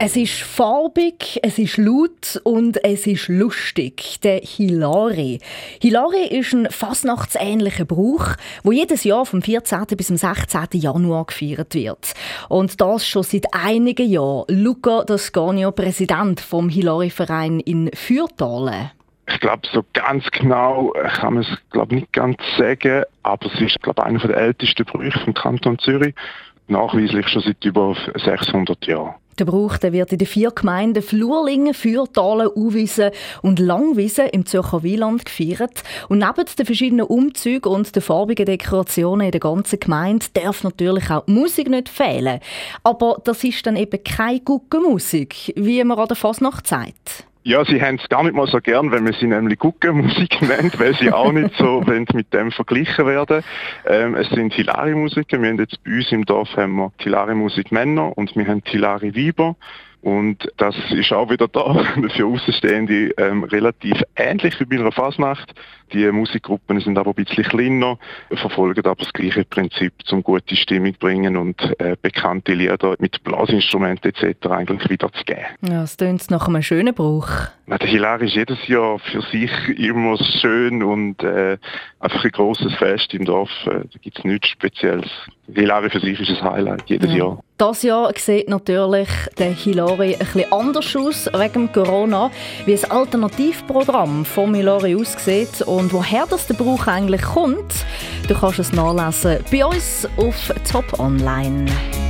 Es ist farbig, es ist laut und es ist lustig. Der Hilari. Hilari ist ein fasnachtsähnlicher Brauch, der jedes Jahr vom 14. bis zum 16. Januar gefeiert wird. Und das schon seit einigen Jahren. Luca D'Ascanio, Präsident vom Hilari-Verein in Fürthalen. Ich glaube, so ganz genau kann man es nicht ganz sagen, aber es ist einer der ältesten Brüche vom Kanton Zürich. Nachweislich schon seit über 600 Jahren. Der Brauch wird in den 4 Gemeinden Flurlingen, Fürthalen, Uwiesen und Langwiesen im Zürcher Wieland gefeiert. Und neben den verschiedenen Umzügen und den farbigen Dekorationen in der ganzen Gemeinde darf natürlich auch die Musik nicht fehlen. Aber das ist dann eben keine Guggenmusik, wie man an der Fasnacht sagt. Ja, sie haben es gar nicht mal so gern, wenn man sie nämlich Guggenmusik nennt, weil sie auch nicht so mit dem verglichen werden. Es sind Hilari-Musiker. Wir haben jetzt bei uns im Dorf die Hilari-Musik Männer und wir haben die Hilari-Weiber. Und das ist auch wieder da für Außenstehende relativ ähnlich wie bei einer Fasnacht. Die Musikgruppen sind aber ein bisschen kleiner, verfolgen aber das gleiche Prinzip, um gute Stimmung zu bringen und bekannte Lieder mit Blasinstrumenten etc. eigentlich wiederzugeben. Ja, das klingt nach einem schönen Brauch. Der Hilari ist jedes Jahr für sich immer schön und einfach ein grosses Fest im Dorf. Da gibt es nichts Spezielles. Hilari für sich ist ein Highlight, jedes Jahr. Dieses Jahr sieht natürlich der Hilari ein bisschen anders aus wegen Corona, wie das Alternativprogramm vom Hilari aussieht und woher das der Brauch eigentlich kommt. Du kannst es nachlesen bei uns auf Top Online.